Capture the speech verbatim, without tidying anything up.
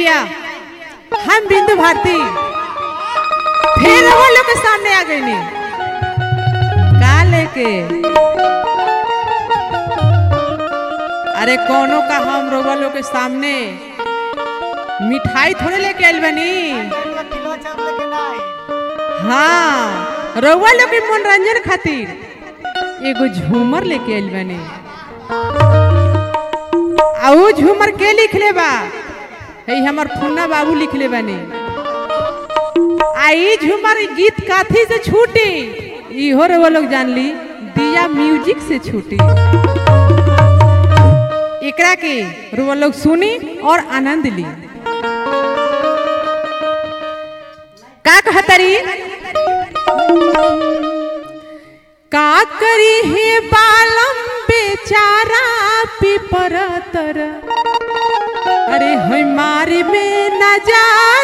भैया हम बिंदु भारती फिर वो लोग के सामने आ गई नी का लेके। अरे कोनो का हम रोवा लोग के सामने मिठाई थोड़े लेके आइल बनी। हाँ रोवा लोग के मनोरंजन खातिर एगो झूमर लेके आइल बनी। आउ झूमर के लिखले बा हे हमर फुन्ना बाबू लिखले बनी। आई झूमर गीत काथी से छूटी इहो रोवा लोग जान ली दिया म्यूजिक से छूटी। एकरा के रोवा लोग सुनी और आनंद ली। का कहतरी का करी हे बालम बेचारा पिपर तर। अरे हमारे में न जा